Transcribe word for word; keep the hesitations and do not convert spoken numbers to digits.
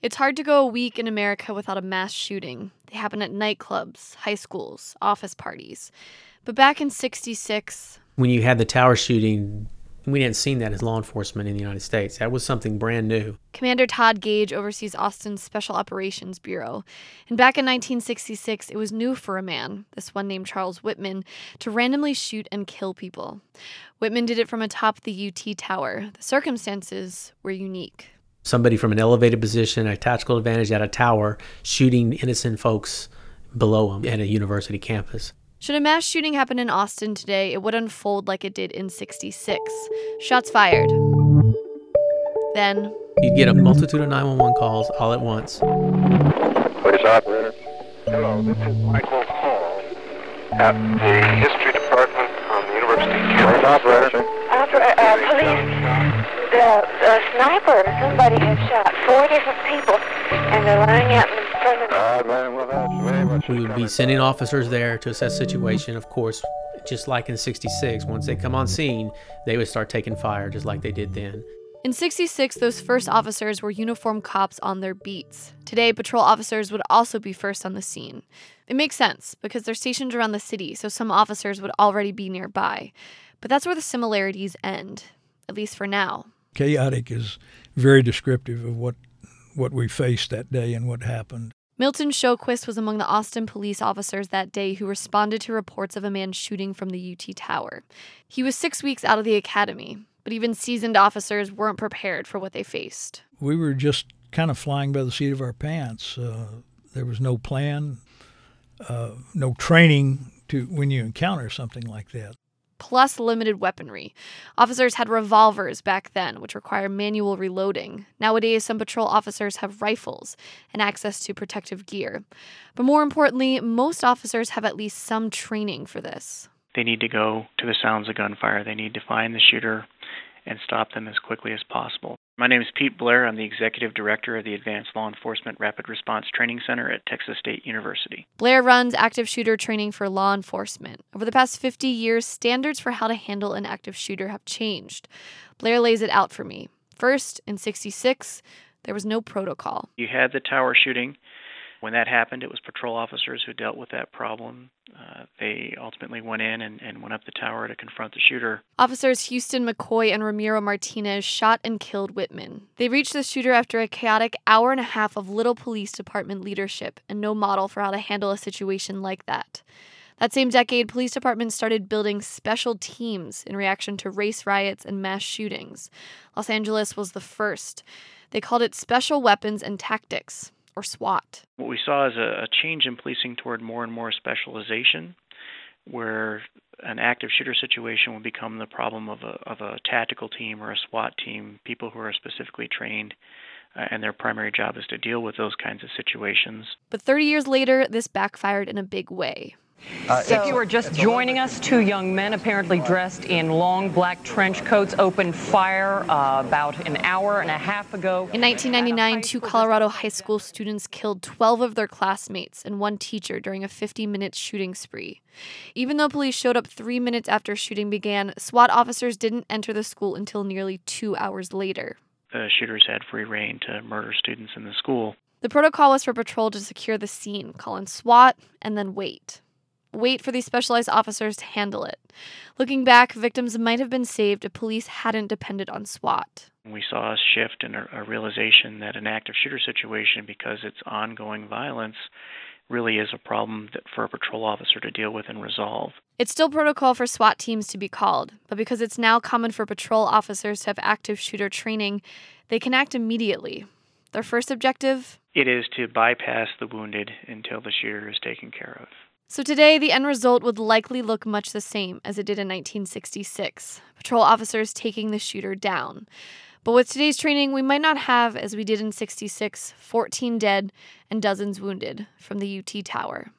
It's hard to go a week in America without a mass shooting. They happen at nightclubs, high schools, office parties. But back in sixty-six... When you had the tower shooting, we hadn't seen that as law enforcement in the United States. That was something brand new. Commander Todd Gage oversees Austin's Special Operations Bureau. And back in nineteen sixty-six, it was new for a man, this one named Charles Whitman, to randomly shoot and kill people. Whitman did it from atop the U T Tower. The circumstances were unique. Somebody from an elevated position, a tactical advantage at a tower, shooting innocent folks below them at a university campus. Should a mass shooting happen in Austin today, it would unfold like it did in sixty-six. Shots fired. Then... You'd get a multitude of nine one one calls all at once. Police operator. Hello, this is Michael Hall at the History Department on the University campus. Police operator. After, uh, uh, police, the, the sniper, somebody has shot four different people, and they're lying out in front of Uh, man, well, that's very much We would be sending officers there to assess the situation. Of course, just like in sixty-six, once they come on scene, they would start taking fire just like they did then. In sixty-six, those first officers were uniformed cops on their beats. Today, patrol officers would also be first on the scene. It makes sense, because they're stationed around the city, so some officers would already be nearby. But that's where the similarities end, at least for now. Chaotic is very descriptive of what, what we faced that day and what happened. Milton Shoquist was among the Austin police officers that day who responded to reports of a man shooting from the U T Tower. He was six weeks out of the academy, but even seasoned officers weren't prepared for what they faced. We were just kind of flying by the seat of our pants. Uh, there was no plan, uh, no training to when you encounter something like that. Plus limited weaponry. Officers had revolvers back then, which require manual reloading. Nowadays, some patrol officers have rifles and access to protective gear. But more importantly, most officers have at least some training for this. They need to go to the sounds of gunfire. They need to find the shooter and stop them as quickly as possible. My name is Pete Blair. I'm the Executive Director of the Advanced Law Enforcement Rapid Response Training Center at Texas State University. Blair runs active shooter training for law enforcement. Over the past fifty years, standards for how to handle an active shooter have changed. Blair lays it out for me. First, in sixty-six, there was no protocol. You had the tower shooting. When that happened, it was patrol officers who dealt with that problem. Uh, they ultimately went in and, and went up the tower to confront the shooter. Officers Houston McCoy and Ramiro Martinez shot and killed Whitman. They reached the shooter after a chaotic hour and a half of little police department leadership and no model for how to handle a situation like that. That same decade, police departments started building special teams in reaction to race riots and mass shootings. Los Angeles was the first. They called it Special Weapons and Tactics, or SWAT. What we saw is a, a change in policing toward more and more specialization, where an active shooter situation would become the problem of a, of a tactical team or a SWAT team, people who are specifically trained, uh, and their primary job is to deal with those kinds of situations. But thirty years later, this backfired in a big way. Uh, if you are just joining us, two young men apparently dressed in long black trench coats opened fire uh, about an hour and a half ago. In nineteen ninety-nine, two Colorado high school students killed twelve of their classmates and one teacher during a fifty-minute shooting spree. Even though police showed up three minutes after shooting began, SWAT officers didn't enter the school until nearly two hours later. The shooters had free rein to murder students in the school. The protocol was for patrol to secure the scene, call in SWAT, and then wait. Wait for these specialized officers to handle it. Looking back, victims might have been saved if police hadn't depended on SWAT. We saw a shift in a, a realization that an active shooter situation, because it's ongoing violence, really is a problem that for a patrol officer to deal with and resolve. It's still protocol for SWAT teams to be called, but because it's now common for patrol officers to have active shooter training, they can act immediately. Their first objective? It is to bypass the wounded until the shooter is taken care of. So today, the end result would likely look much the same as it did in nineteen sixty-six, patrol officers taking the shooter down. But with today's training, we might not have, as we did in sixty-six, fourteen dead and dozens wounded from the U T Tower.